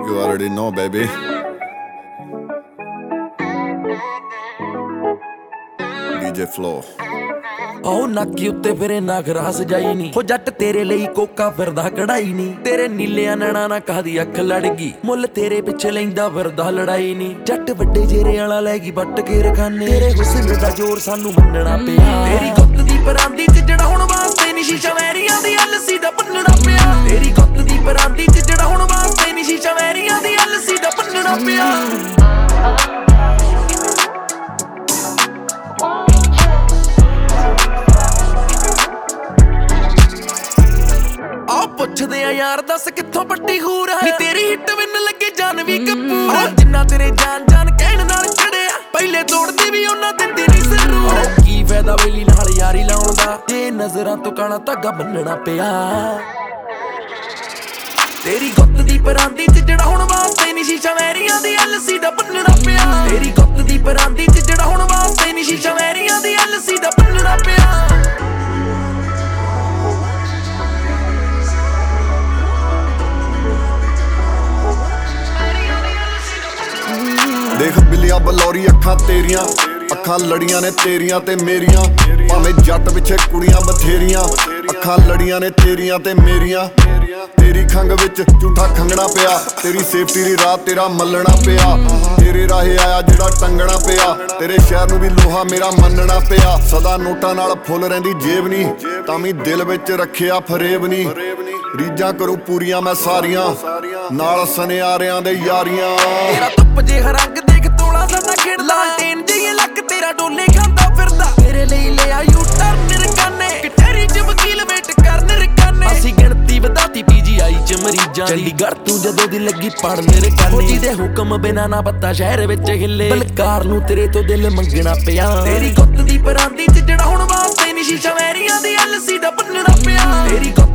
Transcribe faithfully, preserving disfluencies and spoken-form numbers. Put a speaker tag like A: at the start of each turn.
A: You already know, baby. D J Flow.
B: ਆਓ ਨਾਕੀ ਉੱਤੇ ਫਿਰੇ ਨਾ ਗਰਾਸ ਜਾਈ ਨੀ ਹੋ ਜੱਟ ਤੇਰੇ ਲਈ ਕੋਕਾ ਫਿਰਦਾ ਕਢਾਈ ਨੀ ਤੇਰੇ ਨੀਲਿਆਂ ਨੈਣਾ ਨਾ ਕਾਹਦੀ ਅੱਖ ਲੜ ਗਈ ਮੁੱਲ ਤੇਰੇ ਪਿੱਛੇ ਲੈਂਦਾ ਫਿਰਦਾ ਲੜਾਈ ਨੀ ਜੱਟ ਵੱਡੇ ਜੇਰੇ ਵਾਲਾ ਲੈ ਗਈ ਵੱਟ ਕੇ ਰਖਾਨੇ ਤੇਰੇ ਹੁਸਨ ਦਾ ਜ਼ੋਰ ਸਾਨੂੰ ਮੰਨਣਾ ਪਿਆ ਤੇਰੀ ਗੁੱਤ ਦੀ ਪਰਾਂਦੀ ਚ ਜੜਾਉਣ ਵਾਸਤੇ ਨੀ ਸ਼ੀਸ਼ਾ ਵੈਰੀਆਂ ਦੀ ਐਲਸੀ ਦਾ ਭੰਨਣਾ ਪਿਆ ਤੇਰੀ ਗੁੱਤ ਦੀ ਪਰਾਂਦੀ ਚ ਜੜਾਉਣ ਵਾਸਤੇ ਨੀ ਸ਼ੀਸ਼ਾ ਵੈਰੀਆਂ ਦੀ ਐਲਸੀ ਦਾ ਭੰਨਣਾ ਪਿਆ ਪੁੱਛਦੇ ਆ ਯਾਰ ਦੱਸ ਕਿੱਥੋਂ ਪੱਟੀ ਹੂਰ ਹੈ ਨੀ ਤੇਰੀ ਹਿੱਟ ਵਿੰਨ ਲੱਗੇ ਜਾਨ ਵੀ ਕਪੂਰ ਜਿੰਨਾ ਤੇਰੇ ਜਾਨ ਜਾਨ ਕਹਿਣ ਨਾਲ ਚੜਿਆ ਪਹਿਲੇ ਤੋੜਦੀ ਵੀ ਉਹਨਾਂ ਤੇ ਤੇਰੀ ਜ਼ਰੂਰ ਕੀ ਫਾਇਦਾ ਵੇਲੀ ਨਾਲ ਯਾਰੀ ਲਾਉਣ ਦਾ ਜੇ ਨਜ਼ਰਾਂ ਤੋਂ ਕਾਣਾ ਧਾਗਾ ਬੰਨਣਾ ਪਿਆ ਤੇਰੀ ਗੁੱਤ ਦੀ ਪਰਾਂਦੀ ਚ ਜੜਾਉਣ ਵਾਸਤੇ ਨੀ ਸ਼ੀਸ਼ਾ ਵੈਰੀਆਂ ਦੀ ਐਲਸੀ ਦਾ ਬੰਨਣਾ ਪਿਆ ਤੇਰੀ ਗੁੱਤ ਦੀ ਪਰਾਂਦੀ ਚ ਜੜਾਉਣ ਵਾਸਤੇ ਨੀ ਸ਼ੀਸ਼ਾ ਵੈਰੀਆਂ ਦੀ ਐਲਸੀ ਦਾ ਬੰਨਣਾ ਪਿਆ
A: ਦੇਖ ਬਿੱਲੀਆਂ ਬਲੌਰੀ ਅੱਖਾਂ ਤੇਰੀਆਂ ਅੱਖਾਂ ਲੜੀਆਂ ਨੇ ਤੇਰੀਆਂ ਤੇ ਮੇਰੀਆਂ ਭਾਵੇਂ ਜੱਟ ਪਿੱਛੇ ਕੁੜੀਆਂ ਬਥੇਰੀਆਂ ਅੱਖਾਂ ਲੜੀਆਂ ਨੇ ਤੇਰੀਆਂ ਤੇ ਮੇਰੀਆਂ ਤੇਰੀ ਖੰਗ ਵਿੱਚ ਝੂਠਾ ਖੰਗਣਾ ਪਿਆ ਤੇਰੀ ਸੇਫਟੀ ਦੀ ਰਾਤ ਤੇਰਾ ਮੱਲਣਾ ਪਿਆ ਤੇਰੇ ਰਾਹੇ ਆਇਆ ਜਿਹੜਾ ਟੰਗਣਾ ਪਿਆ ਤੇਰੇ ਸ਼ਹਿਰ ਨੂੰ ਵੀ ਲੋਹਾ ਮੇਰਾ ਮੰਨਣਾ ਪਿਆ ਸਦਾ ਨੋਟਾਂ ਨਾਲ ਫੁੱਲ ਰਹਿੰਦੀ ਜੇਬ ਨੀ ਤਾਂ ਵੀ ਦਿਲ ਵਿੱਚ ਰੱਖਿਆ ਫਰੇਬ ਨੀ ਰੀਜਾਂ ਕਰੋ ਪੂਰੀਆਂ ਮੈਂ ਸਾਰੀਆਂ ਨਾਲ ਸੁਨਿਆਰਿਆਂ ਦੇ ਯਾਰੀਆਂ
B: ਤੇਰਾ ਧੁੱਪ ਜੇ ਰੰਗ ਦੇਖ ਤੋਲਾ ਸਾਡਾ ਖੇਡ ਲਾਲਟੇਨ ਜਿਹੇ ਲੱਕ ਤੇਰਾ ਡੋਲੇ ਖਾਂਦਾ ਫਿਰਦਾ ਤੇਰੇ ਲਈ ਲਿਆ ਯੂ ਟਰਨ ਰਕਾਨੇ ਕਿਟੇਰੀ ਚ ਵਕੀਲ ਵੇਟ ਕਰਨ ਰਕਾਨੇ ਅਸੀਂ ਗਿਣਤੀ ਵਧਾਤੀ ਪੀਜੀਆਈ ਚ ਮਰੀਜ਼ਾਂ ਦੀ ਚੰਡੀਗੜ੍ਹ ਤੂੰ ਜਦੋਂ ਦੀ ਲੱਗੀ ਪੜਨ ਰਕਾਨੇ ਜਿਹਦੇ ਹੁਕਮ ਬਿਨਾ ਨਾ ਪੱਤਾ ਸ਼ਹਿਰ ਵਿੱਚ ਹਿੱਲੇ ਬਲਕਾਰ ਨੂੰ ਤੇਰੇ ਤੋਂ ਦਿਲ ਮੰਗਣਾ ਪਿਆ ਤੇਰੀ ਗੁੱਤ ਦੀ ਪਰਾਂਦੀ ਚ ਜੜਾਉਣ ਵਾਸਤੇ ਨੀ ਸ਼ੀਸ਼ਾ ਵੈਰੀਆਂ ਦੀ ਐਲਸੀ ਦਾ ਬੰਨਣਾ ਪਿਆ ਤੇਰੀ